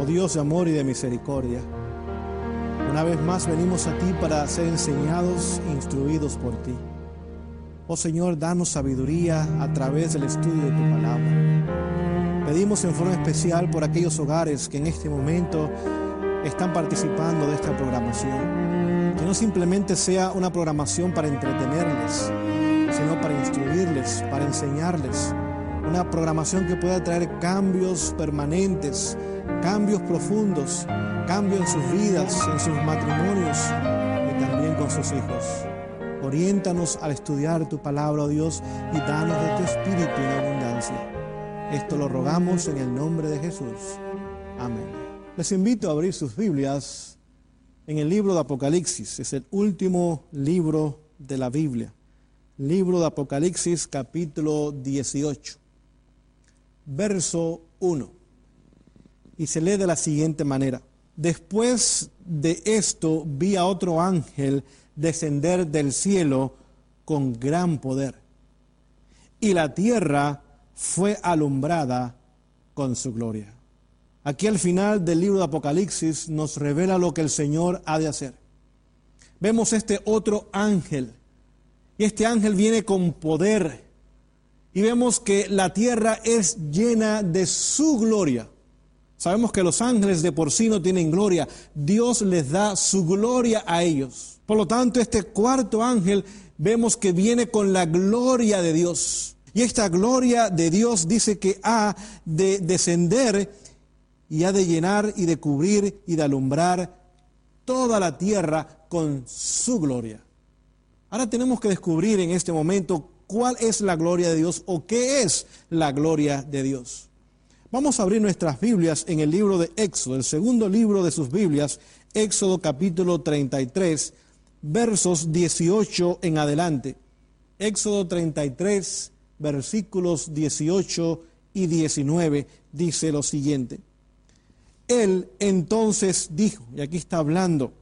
Oh Dios de amor y de misericordia, una vez más venimos a ti para ser enseñados e instruidos por ti. Oh Señor, danos sabiduría a través del estudio de tu palabra. Pedimos en forma especial por aquellos hogares que en este momento están participando de esta programación. Que no simplemente sea una programación para entretenerles, sino para instruirles, para enseñarles. Una programación que pueda traer cambios permanentes, cambios profundos, cambios en sus vidas, en sus matrimonios y también con sus hijos. Oriéntanos al estudiar tu palabra, oh Dios, y danos de tu espíritu en abundancia. Esto lo rogamos en el nombre de Jesús. Amén. Les invito a abrir sus Biblias en el libro de Apocalipsis. Es el último libro de la Biblia. Libro de Apocalipsis, capítulo 18, verso 1. Y se lee de la siguiente manera. Después de esto vi a otro ángel descender del cielo con gran poder, y la tierra fue alumbrada con su gloria. Aquí al final del libro de Apocalipsis nos revela lo que el Señor ha de hacer. Vemos este otro ángel, y este ángel viene con poder, y vemos que la tierra es llena de su gloria. Sabemos que los ángeles de por sí no tienen gloria. Dios les da su gloria a ellos. Por lo tanto, este cuarto ángel vemos que viene con la gloria de Dios. Y esta gloria de Dios dice que ha de descender y ha de llenar y de cubrir y de alumbrar toda la tierra con su gloria. Ahora tenemos que descubrir en este momento cuál es la gloria de Dios o qué es la gloria de Dios. Vamos a abrir nuestras Biblias en el libro de Éxodo, el segundo libro de sus Biblias, Éxodo capítulo 33, versos 18 en adelante. Éxodo 33, versículos 18 y 19, dice lo siguiente. Él entonces dijo, y aquí está hablando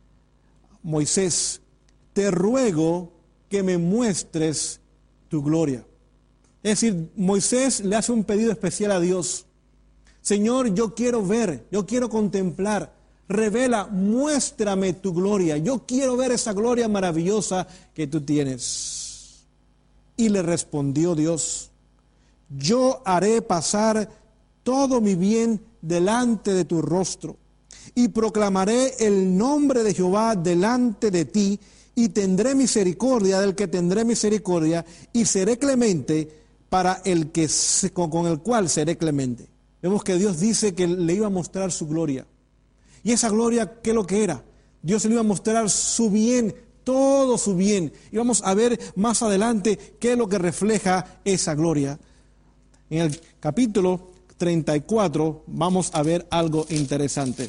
Moisés, te ruego que me muestres tu gloria. Es decir, Moisés le hace un pedido especial a Dios. Señor, yo quiero ver, yo quiero contemplar, revela, muéstrame tu gloria. Yo quiero ver esa gloria maravillosa que tú tienes. Y le respondió Dios, yo haré pasar todo mi bien delante de tu rostro y proclamaré el nombre de Jehová delante de ti y tendré misericordia del que tendré misericordia y seré clemente para el que con el cual seré clemente. Vemos que Dios dice que le iba a mostrar su gloria. Y esa gloria, ¿qué es lo que era? Dios le iba a mostrar su bien, todo su bien. Y vamos a ver más adelante qué es lo que refleja esa gloria. En el capítulo 34 vamos a ver algo interesante.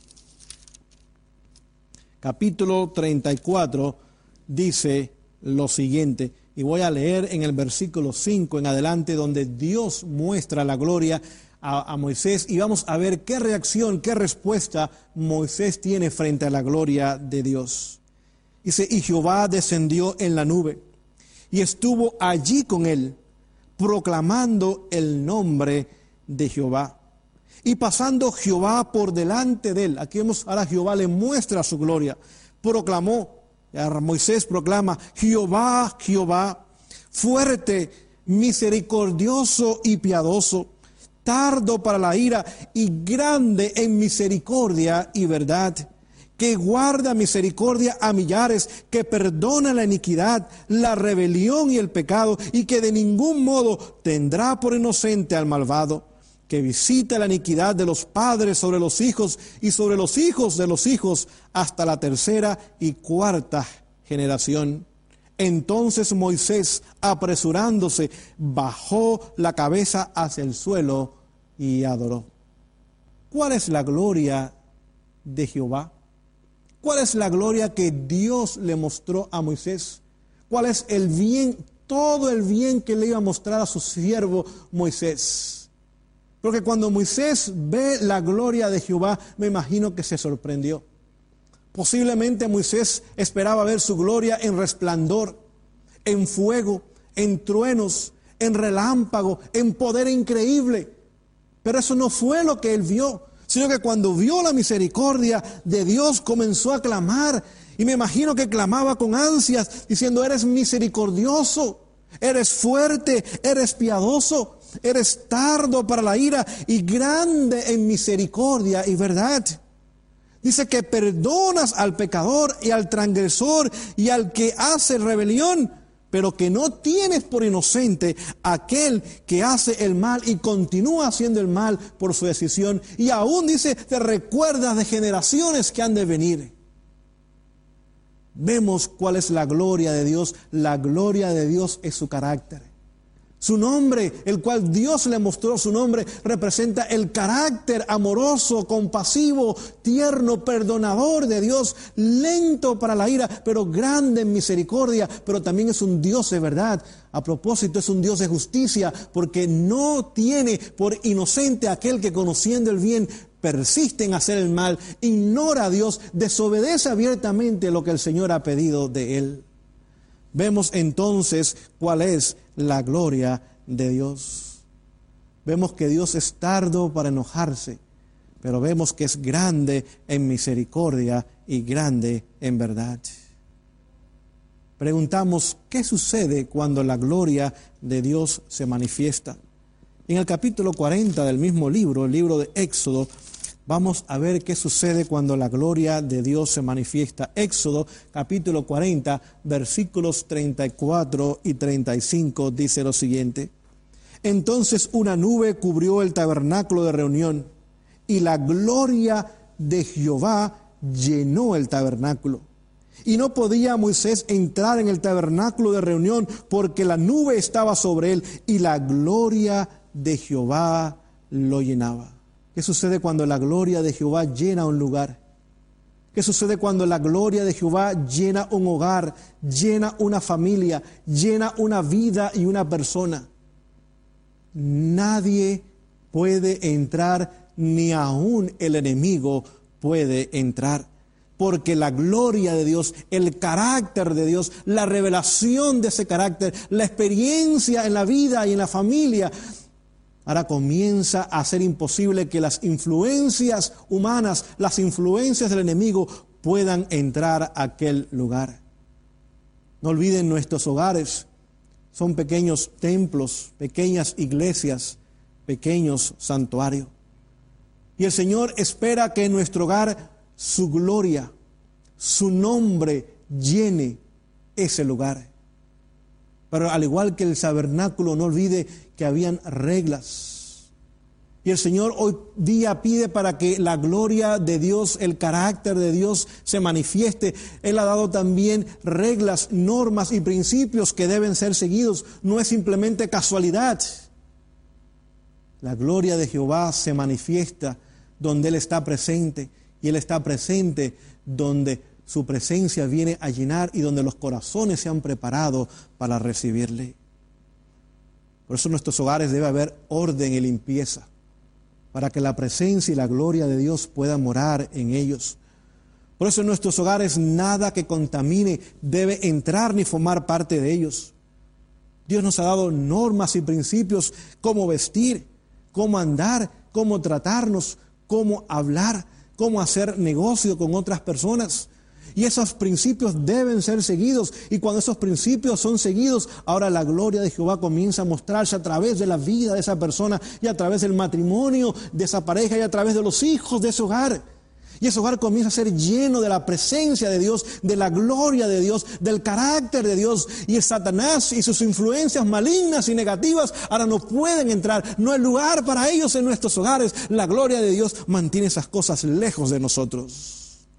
Capítulo 34 dice lo siguiente. Y voy a leer en el versículo 5 en adelante, donde Dios muestra la gloria a Moisés, y vamos a ver qué reacción, qué respuesta Moisés tiene frente a la gloria de Dios. Dice, y Jehová descendió en la nube, y estuvo allí con él, proclamando el nombre de Jehová. Y pasando Jehová por delante de él, aquí vemos, ahora Jehová le muestra su gloria, proclamó, Moisés proclama, Jehová, Jehová, fuerte, misericordioso y piadoso, tardo para la ira y grande en misericordia y verdad, que guarda misericordia a millares, que perdona la iniquidad, la rebelión y el pecado, y que de ningún modo tendrá por inocente al malvado, que visita la iniquidad de los padres sobre los hijos y sobre los hijos de los hijos hasta la tercera y cuarta generación. Entonces Moisés, apresurándose, bajó la cabeza hacia el suelo y adoró. ¿Cuál es la gloria de Jehová? ¿Cuál es la gloria que Dios le mostró a Moisés? ¿Cuál es el bien, todo el bien que le iba a mostrar a su siervo Moisés? Porque cuando Moisés ve la gloria de Jehová, me imagino que se sorprendió. Posiblemente Moisés esperaba ver su gloria en resplandor, en fuego, en truenos, en relámpago, en poder increíble. Pero eso no fue lo que él vio, sino que cuando vio la misericordia de Dios comenzó a clamar. Y me imagino que clamaba con ansias, diciendo: eres misericordioso, eres fuerte, eres piadoso, eres tardo para la ira y grande en misericordia y verdad. Dice que perdonas al pecador y al transgresor y al que hace rebelión, pero que no tienes por inocente aquel que hace el mal y continúa haciendo el mal por su decisión. Y aún dice, te recuerdas de generaciones que han de venir. Vemos cuál es la gloria de Dios. La gloria de Dios es su carácter. Su nombre, el cual Dios le mostró su nombre, representa el carácter amoroso, compasivo, tierno, perdonador de Dios, lento para la ira, pero grande en misericordia, pero también es un Dios de verdad. A propósito, es un Dios de justicia, porque no tiene por inocente aquel que, conociendo el bien, persiste en hacer el mal, ignora a Dios, desobedece abiertamente lo que el Señor ha pedido de él. Vemos entonces cuál es la gloria de Dios. Vemos que Dios es tardo para enojarse, pero vemos que es grande en misericordia y grande en verdad. Preguntamos, ¿qué sucede cuando la gloria de Dios se manifiesta? En el capítulo 40 del mismo libro, el libro de Éxodo, vamos a ver qué sucede cuando la gloria de Dios se manifiesta. Éxodo capítulo 40, versículos 34 y 35 dice lo siguiente: entonces una nube cubrió el tabernáculo de reunión, y la gloria de Jehová llenó el tabernáculo. Y no podía Moisés entrar en el tabernáculo de reunión, porque la nube estaba sobre él, y la gloria de Jehová lo llenaba. ¿Qué sucede cuando la gloria de Jehová llena un lugar? ¿Qué sucede cuando la gloria de Jehová llena un hogar, llena una familia, llena una vida y una persona? Nadie puede entrar, ni aún el enemigo puede entrar. Porque la gloria de Dios, el carácter de Dios, la revelación de ese carácter, la experiencia en la vida y en la familia, ahora comienza a ser imposible que las influencias humanas, las influencias del enemigo puedan entrar a aquel lugar. No olviden, nuestros hogares son pequeños templos, pequeñas iglesias, pequeños santuarios. Y el Señor espera que en nuestro hogar su gloria, su nombre llene ese lugar. Pero al igual que el tabernáculo, no olvide que habían reglas. Y el Señor hoy día pide para que la gloria de Dios, el carácter de Dios se manifieste. Él ha dado también reglas, normas y principios que deben ser seguidos. No es simplemente casualidad. La gloria de Jehová se manifiesta donde Él está presente. Y Él está presente donde su presencia viene a llenar y donde los corazones se han preparado para recibirle. Por eso en nuestros hogares debe haber orden y limpieza, para que la presencia y la gloria de Dios puedan morar en ellos. Por eso en nuestros hogares nada que contamine debe entrar ni formar parte de ellos. Dios nos ha dado normas y principios: cómo vestir, cómo andar, cómo tratarnos, cómo hablar, cómo hacer negocio con otras personas. Y esos principios deben ser seguidos. Y cuando esos principios son seguidos, ahora la gloria de Jehová comienza a mostrarse a través de la vida de esa persona y a través del matrimonio de esa pareja y a través de los hijos de ese hogar. Y ese hogar comienza a ser lleno de la presencia de Dios, de la gloria de Dios, del carácter de Dios. Y el Satanás y sus influencias malignas y negativas ahora no pueden entrar. No hay lugar para ellos en nuestros hogares. La gloria de Dios mantiene esas cosas lejos de nosotros.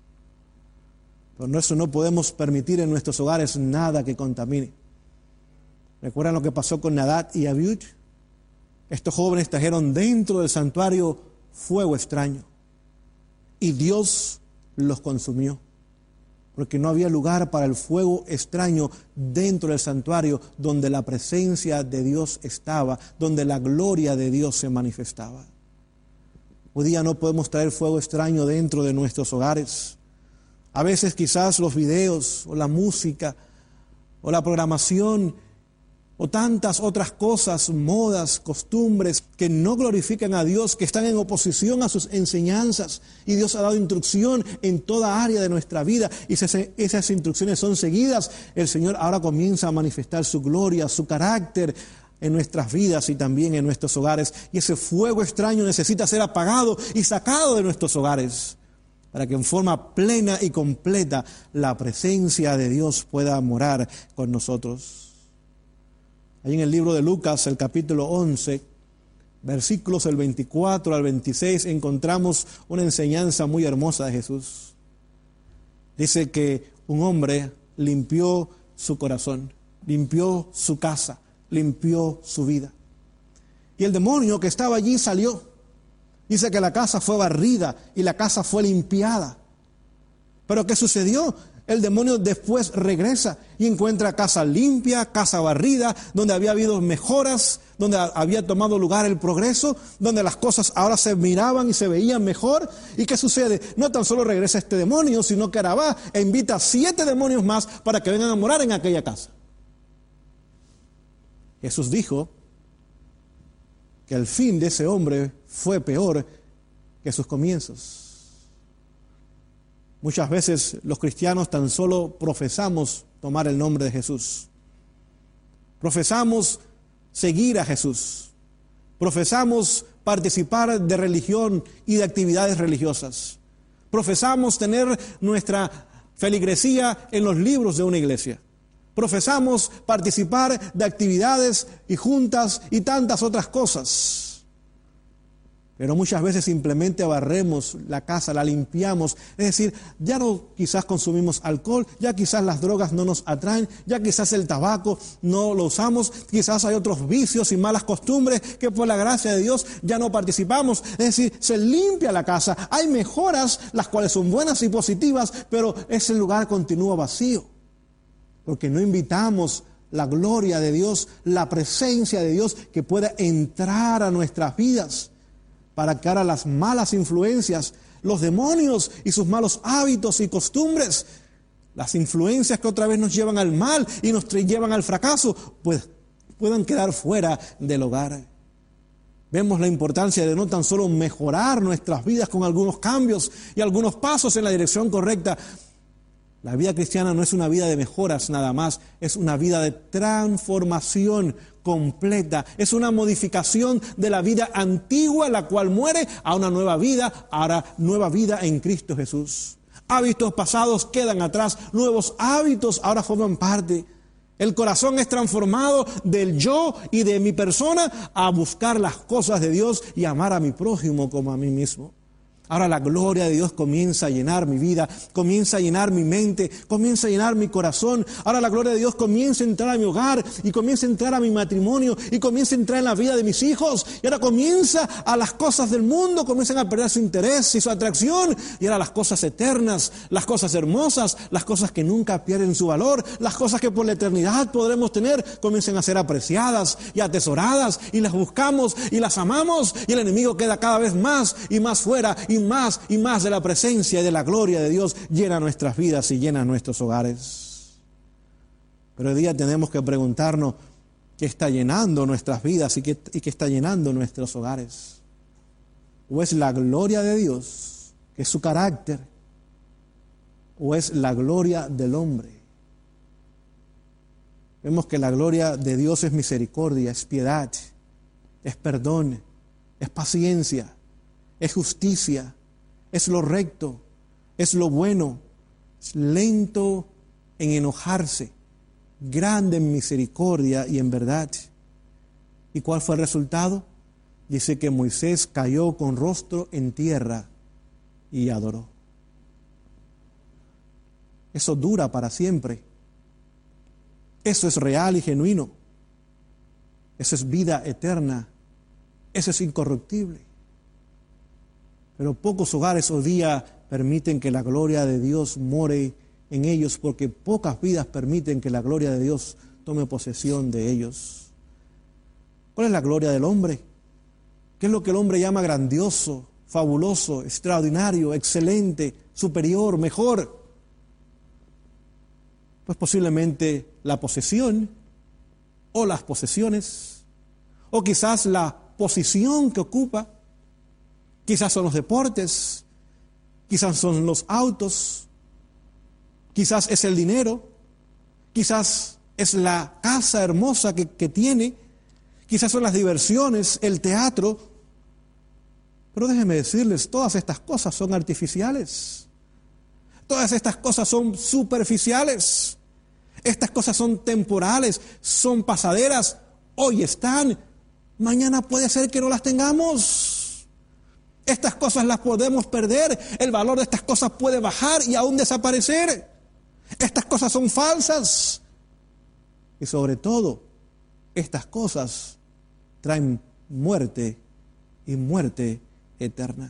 Por eso no podemos permitir en nuestros hogares nada que contamine. ¿Recuerdan lo que pasó con Nadab y Abiú? Estos jóvenes trajeron dentro del santuario fuego extraño. Y Dios los consumió, porque no había lugar para el fuego extraño dentro del santuario donde la presencia de Dios estaba, donde la gloria de Dios se manifestaba. Hoy día no podemos traer fuego extraño dentro de nuestros hogares. A veces quizás los videos o la música o la programación o tantas otras cosas, modas, costumbres que no glorifican a Dios, que están en oposición a sus enseñanzas. Y Dios ha dado instrucción en toda área de nuestra vida. Y si esas instrucciones son seguidas, el Señor ahora comienza a manifestar su gloria, su carácter en nuestras vidas y también en nuestros hogares. Y ese fuego extraño necesita ser apagado y sacado de nuestros hogares, para que en forma plena y completa la presencia de Dios pueda morar con nosotros. Ahí en el libro de Lucas, el capítulo 11, versículos del 24 al 26, encontramos una enseñanza muy hermosa de Jesús. Dice que un hombre limpió su corazón, limpió su casa, limpió su vida. Y el demonio que estaba allí salió. Dice que la casa fue barrida y la casa fue limpiada. Pero ¿qué sucedió? El demonio después regresa y encuentra casa limpia, casa barrida, donde había habido mejoras, donde había tomado lugar el progreso, donde las cosas ahora se miraban y se veían mejor. ¿Y qué sucede? No tan solo regresa este demonio, sino que ahora va e invita a 7 demonios más para que vengan a morar en aquella casa. Jesús dijo que el fin de ese hombre fue peor que sus comienzos. Muchas veces los cristianos tan solo profesamos tomar el nombre de Jesús. Profesamos seguir a Jesús. Profesamos participar de religión y de actividades religiosas. Profesamos tener nuestra feligresía en los libros de una iglesia. Profesamos participar de actividades y juntas y tantas otras cosas. Pero muchas veces simplemente barremos la casa, la limpiamos. Es decir, ya no quizás consumimos alcohol, ya quizás las drogas no nos atraen, ya quizás el tabaco no lo usamos, quizás hay otros vicios y malas costumbres que por la gracia de Dios ya no participamos. Es decir, se limpia la casa, hay mejoras, las cuales son buenas y positivas, pero ese lugar continúa vacío. Porque no invitamos la gloria de Dios, la presencia de Dios que pueda entrar a nuestras vidas, para que ahora las malas influencias, los demonios y sus malos hábitos y costumbres, las influencias que otra vez nos llevan al mal y nos llevan al fracaso, pues puedan quedar fuera del hogar. Vemos la importancia de no tan solo mejorar nuestras vidas con algunos cambios y algunos pasos en la dirección correcta. La vida cristiana no es una vida de mejoras nada más, es una vida de transformación completa. Es una modificación de la vida antigua, la cual muere, a una nueva vida, ahora nueva vida en Cristo Jesús. Hábitos pasados quedan atrás, nuevos hábitos ahora forman parte. El corazón es transformado del yo y de mi persona a buscar las cosas de Dios y amar a mi prójimo como a mí mismo. Ahora la gloria de Dios comienza a llenar mi vida, comienza a llenar mi mente, comienza a llenar mi corazón. Ahora la gloria de Dios comienza a entrar a mi hogar y comienza a entrar a mi matrimonio y comienza a entrar en la vida de mis hijos. Y ahora comienza a las cosas del mundo, comienzan a perder su interés y su atracción. Y ahora las cosas eternas, las cosas hermosas, las cosas que nunca pierden su valor, las cosas que por la eternidad podremos tener, comienzan a ser apreciadas y atesoradas y las buscamos y las amamos. Y el enemigo queda cada vez más y más fuera y más de la presencia y de la gloria de Dios llena nuestras vidas y llena nuestros hogares. Pero hoy día tenemos que preguntarnos qué está llenando nuestras vidas y qué está llenando nuestros hogares. ¿O es la gloria de Dios, que es su carácter, o es la gloria del hombre? Vemos que la gloria de Dios es misericordia, es piedad, es perdón, es paciencia, es justicia, es lo recto, es lo bueno, es lento en enojarse, grande en misericordia y en verdad. ¿Y cuál fue el resultado? Dice que Moisés cayó con rostro en tierra y adoró. Eso dura para siempre. Eso es real y genuino. Eso es vida eterna. Eso es incorruptible. Pero pocos hogares hoy día permiten que la gloria de Dios more en ellos, porque pocas vidas permiten que la gloria de Dios tome posesión de ellos. ¿Cuál es la gloria del hombre? ¿Qué es lo que el hombre llama grandioso, fabuloso, extraordinario, excelente, superior, mejor? Pues posiblemente la posesión o las posesiones, o quizás la posición que ocupa, quizás son los deportes, quizás son los autos, quizás es el dinero, quizás es la casa hermosa que tiene, quizás son las diversiones, el teatro. Pero déjenme decirles, todas estas cosas son artificiales. Todas estas cosas son superficiales. Estas cosas son temporales, son pasaderas. Hoy están, mañana puede ser que no las tengamos. Estas cosas las podemos perder, el valor de estas cosas puede bajar y aún desaparecer. Estas cosas son falsas. Y sobre todo, estas cosas traen muerte y muerte eterna.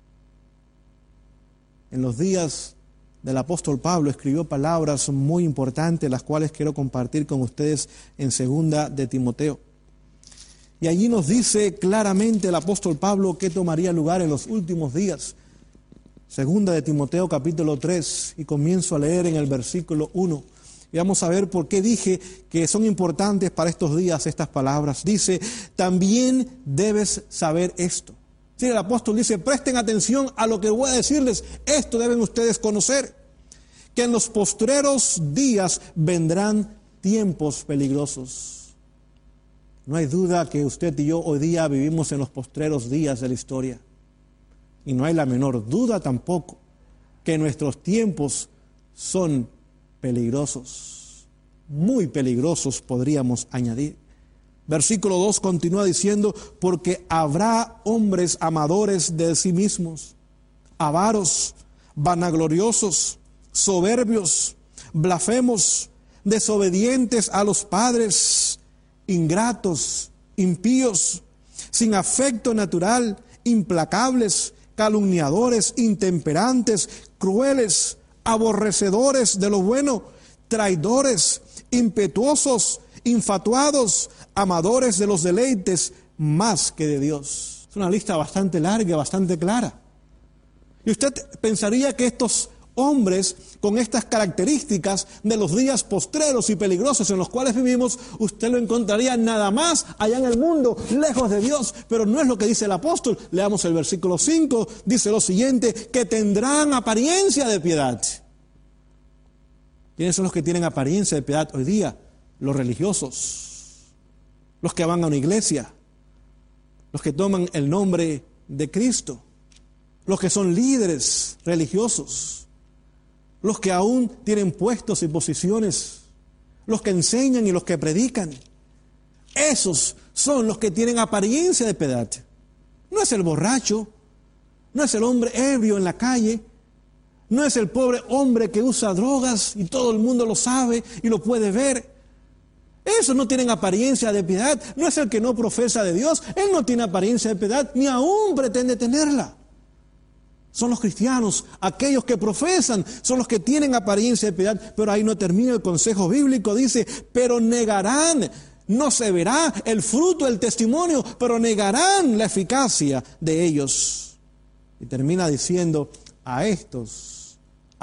En los días del apóstol Pablo escribió palabras muy importantes, las cuales quiero compartir con ustedes en 2 de Timoteo. Y allí nos dice claramente el apóstol Pablo qué tomaría lugar en los últimos días. 2 de Timoteo capítulo 3, y comienzo a leer en el versículo 1. Y vamos a ver por qué dije que son importantes para estos días estas palabras. Dice, también debes saber esto. Sí, el apóstol dice, presten atención a lo que voy a decirles. Esto deben ustedes conocer, que en los postreros días vendrán tiempos peligrosos. No hay duda que usted y yo hoy día vivimos en los postreros días de la historia. Y no hay la menor duda tampoco que nuestros tiempos son peligrosos, muy peligrosos podríamos añadir. Versículo 2 continúa diciendo, porque habrá hombres amadores de sí mismos, avaros, vanagloriosos, soberbios, blasfemos, desobedientes a los padres, ingratos, impíos, sin afecto natural, implacables, calumniadores, intemperantes, crueles, aborrecedores de lo bueno, traidores, impetuosos, infatuados, amadores de los deleites más que de Dios. Es una lista bastante larga, bastante clara. Y usted pensaría que estos hombres con estas características de los días postreros y peligrosos en los cuales vivimos, usted lo encontraría nada más allá en el mundo, lejos de Dios. Pero no es lo que dice el apóstol. Leamos el versículo 5, dice lo siguiente, que tendrán apariencia de piedad. ¿Quiénes son los que tienen apariencia de piedad hoy día? Los religiosos, los que van a una iglesia, los que toman el nombre de Cristo, los que son líderes religiosos, los que aún tienen puestos y posiciones, los que enseñan y los que predican. Esos son los que tienen apariencia de piedad. No es el borracho, no es el hombre ebrio en la calle, no es el pobre hombre que usa drogas y todo el mundo lo sabe y lo puede ver. Esos no tienen apariencia de piedad. No es el que no profesa de Dios, él no tiene apariencia de piedad, ni aún pretende tenerla. Son los cristianos, aquellos que profesan, son los que tienen apariencia de piedad. Pero ahí no termina el consejo bíblico, dice, pero negarán, no se verá el fruto del testimonio, pero negarán la eficacia de ellos. Y termina diciendo, a estos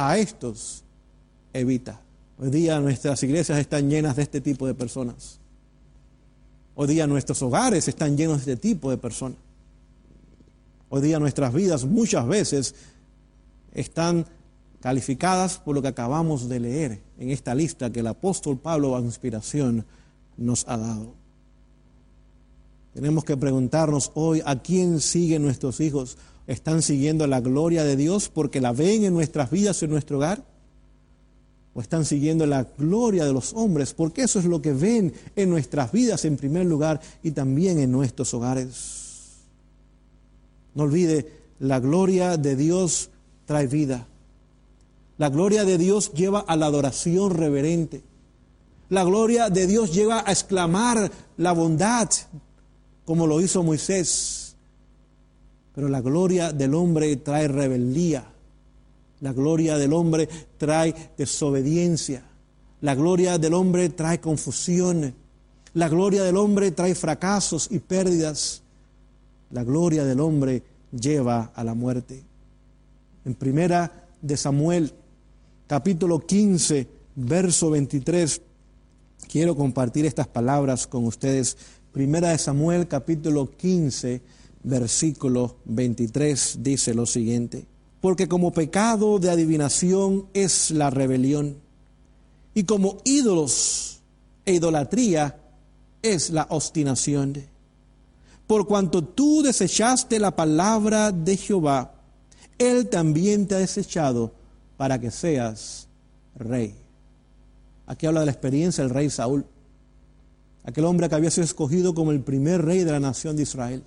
evita. Hoy día nuestras iglesias están llenas de este tipo de personas. Hoy día nuestros hogares están llenos de este tipo de personas. Hoy día nuestras vidas muchas veces están calificadas por lo que acabamos de leer en esta lista que el apóstol Pablo, bajo inspiración, nos ha dado. Tenemos que preguntarnos hoy, ¿a quién siguen nuestros hijos? ¿Están siguiendo la gloria de Dios porque la ven en nuestras vidas, en nuestro hogar? ¿O están siguiendo la gloria de los hombres? Porque eso es lo que ven en nuestras vidas en primer lugar y también en nuestros hogares. No olvide, la gloria de Dios trae vida. La gloria de Dios lleva a la adoración reverente. La gloria de Dios lleva a exclamar la bondad, como lo hizo Moisés. Pero la gloria del hombre trae rebeldía. La gloria del hombre trae desobediencia. La gloria del hombre trae confusión. La gloria del hombre trae fracasos y pérdidas. La gloria del hombre lleva a la muerte. En 1 de Samuel, capítulo 15, verso 23, quiero compartir estas palabras con ustedes. Primera de Samuel, capítulo 15, versículo 23, dice lo siguiente: porque como pecado de adivinación es la rebelión, y como ídolos e idolatría es la obstinación. Por cuanto tú desechaste la palabra de Jehová, Él también te ha desechado para que seas rey. Aquí habla de la experiencia del rey Saúl, aquel hombre que había sido escogido como el primer rey de la nación de Israel.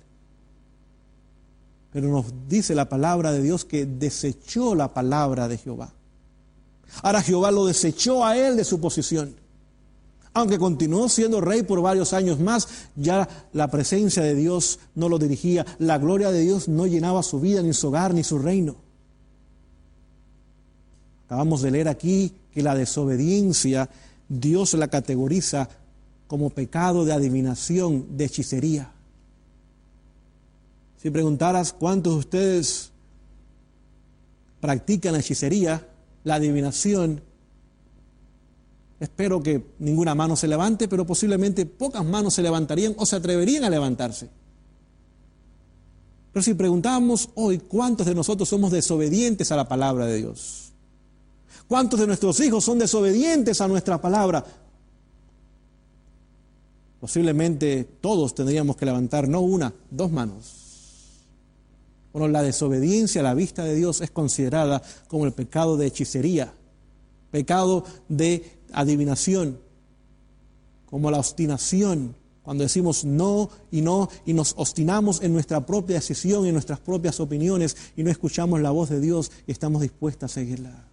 Pero nos dice la palabra de Dios que desechó la palabra de Jehová. Ahora Jehová lo desechó a él de su posición. Aunque continuó siendo rey por varios años más, ya la presencia de Dios no lo dirigía. La gloria de Dios no llenaba su vida, ni su hogar, ni su reino. Acabamos de leer aquí que la desobediencia, Dios la categoriza como pecado de adivinación, de hechicería. Si preguntaras cuántos de ustedes practican la hechicería, la adivinación, espero que ninguna mano se levante, pero posiblemente pocas manos se levantarían o se atreverían a levantarse. Pero si preguntamos hoy cuántos de nosotros somos desobedientes a la palabra de Dios, cuántos de nuestros hijos son desobedientes a nuestra palabra, posiblemente todos tendríamos que levantar no una, dos manos. Bueno, la desobediencia a la vista de Dios es considerada como el pecado de hechicería, pecado de adivinación, como la obstinación, cuando decimos no y nos obstinamos en nuestra propia decisión, en nuestras propias opiniones y no escuchamos la voz de Dios y estamos dispuestos a seguirla.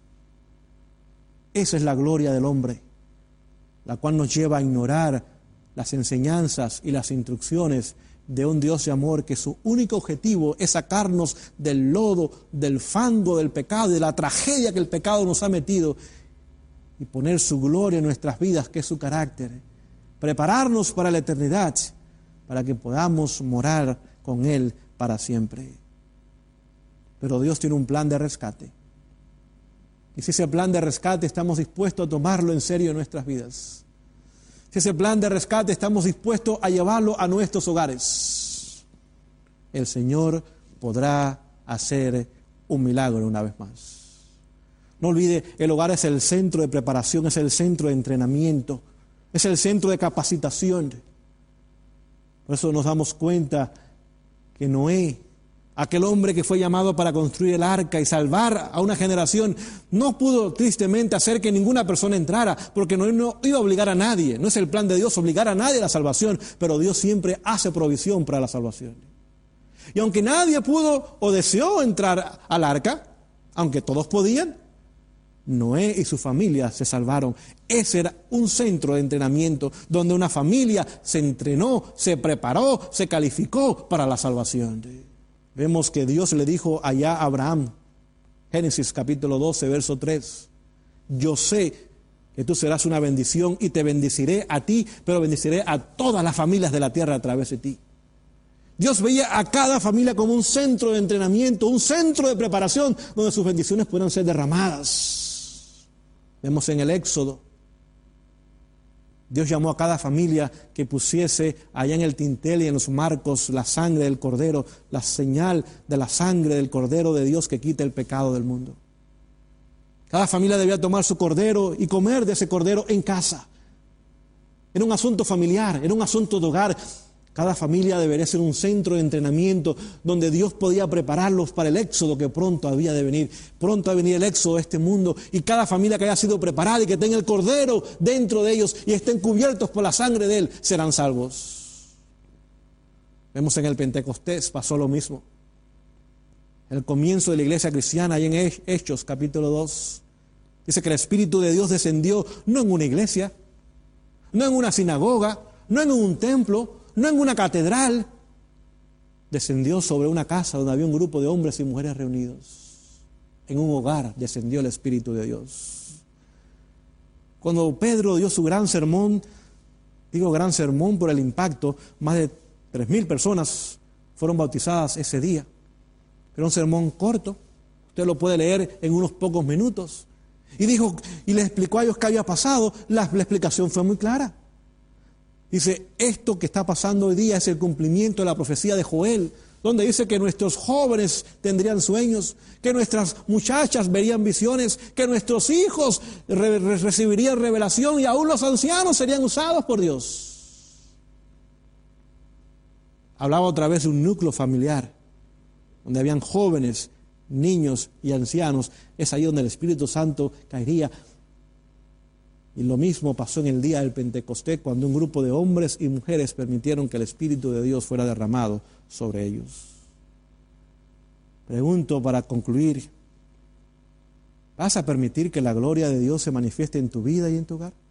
Esa es la gloria del hombre, la cual nos lleva a ignorar las enseñanzas y las instrucciones de un Dios de amor que su único objetivo es sacarnos del lodo, del fango del pecado, de la tragedia que el pecado nos ha metido y poner su gloria en nuestras vidas, que es su carácter, prepararnos para la eternidad, para que podamos morar con Él para siempre. Pero Dios tiene un plan de rescate. Y si ese plan de rescate estamos dispuestos a tomarlo en serio en nuestras vidas, si ese plan de rescate estamos dispuestos a llevarlo a nuestros hogares, el Señor podrá hacer un milagro una vez más. No olvide, el hogar es el centro de preparación, es el centro de entrenamiento, es el centro de capacitación. Por eso nos damos cuenta que Noé, aquel hombre que fue llamado para construir el arca y salvar a una generación, no pudo tristemente hacer que ninguna persona entrara, porque no iba a obligar a nadie. No es el plan de Dios obligar a nadie a la salvación, pero Dios siempre hace provisión para la salvación. Y aunque nadie pudo o deseó entrar al arca, aunque todos podían, Noé y su familia se salvaron. Ese era un centro de entrenamiento donde una familia se entrenó, se preparó, se calificó para la salvación. Vemos que Dios le dijo allá a Abraham, Génesis capítulo 12, verso 3, yo sé que tú serás una bendición y te bendeciré a ti, pero bendeciré a todas las familias de la tierra a través de ti. Dios veía a cada familia como un centro de entrenamiento, un centro de preparación donde sus bendiciones puedan ser derramadas. Vemos en el Éxodo, Dios llamó a cada familia que pusiese allá en el tintel y en los marcos la sangre del Cordero, la señal de la sangre del Cordero de Dios que quita el pecado del mundo. Cada familia debía tomar su cordero y comer de ese cordero en casa. Era un asunto familiar, era un asunto de hogar. Cada familia debería ser un centro de entrenamiento donde Dios podía prepararlos para el éxodo que pronto había de venir. Pronto va a venir el éxodo de este mundo y cada familia que haya sido preparada y que tenga el cordero dentro de ellos y estén cubiertos por la sangre de Él, serán salvos. Vemos en el Pentecostés, pasó lo mismo. El comienzo de la iglesia cristiana, ahí en Hechos capítulo 2, dice que el Espíritu de Dios descendió no en una iglesia, no en una sinagoga, no en un templo, no en una catedral, descendió sobre una casa donde había un grupo de hombres y mujeres reunidos. En un hogar descendió el Espíritu de Dios. Cuando Pedro dio su gran sermón, digo gran sermón por el impacto, más de 3,000 personas fueron bautizadas ese día. Era un sermón corto, usted lo puede leer en unos pocos minutos. Y dijo, y les explicó a ellos qué había pasado, la explicación fue muy clara. Dice, esto que está pasando hoy día es el cumplimiento de la profecía de Joel, donde dice que nuestros jóvenes tendrían sueños, que nuestras muchachas verían visiones, que nuestros hijos recibirían revelación y aún los ancianos serían usados por Dios. Hablaba otra vez de un núcleo familiar, donde habían jóvenes, niños y ancianos. Es ahí donde el Espíritu Santo caería. Y lo mismo pasó en el día del Pentecostés, cuando un grupo de hombres y mujeres permitieron que el Espíritu de Dios fuera derramado sobre ellos. Pregunto para concluir, ¿vas a permitir que la gloria de Dios se manifieste en tu vida y en tu hogar?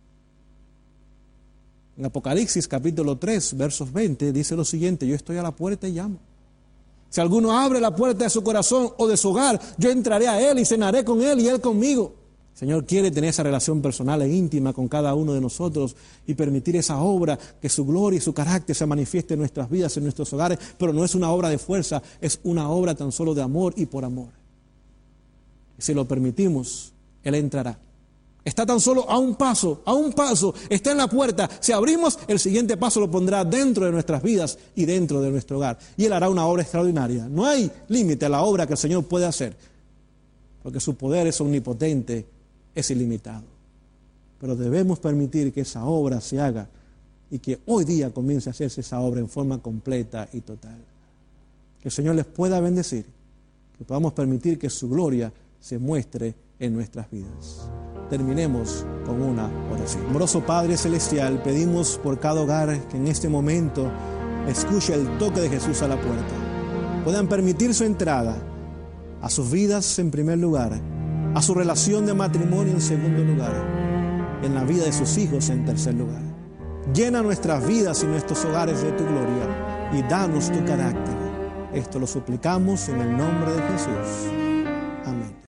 En Apocalipsis capítulo 3, versos 20, dice lo siguiente: yo estoy a la puerta y llamo. Si alguno abre la puerta de su corazón o de su hogar, yo entraré a él y cenaré con él y él conmigo. El Señor quiere tener esa relación personal e íntima con cada uno de nosotros y permitir esa obra, que su gloria y su carácter se manifieste en nuestras vidas, en nuestros hogares, pero no es una obra de fuerza, es una obra tan solo de amor y por amor. Y si lo permitimos, Él entrará. Está tan solo a un paso, está en la puerta. Si abrimos, el siguiente paso lo pondrá dentro de nuestras vidas y dentro de nuestro hogar. Y Él hará una obra extraordinaria. No hay límite a la obra que el Señor puede hacer, porque su poder es omnipotente, es ilimitado. Pero debemos permitir que esa obra se haga y que hoy día comience a hacerse esa obra en forma completa y total. Que el Señor les pueda bendecir, que podamos permitir que su gloria se muestre en nuestras vidas. Terminemos con una oración. Amoroso Padre Celestial, pedimos por cada hogar que en este momento escuche el toque de Jesús a la puerta. Puedan permitir su entrada a sus vidas en primer lugar, a su relación de matrimonio en segundo lugar, en la vida de sus hijos en tercer lugar. Llena nuestras vidas y nuestros hogares de tu gloria y danos tu carácter. Esto lo suplicamos en el nombre de Jesús. Amén.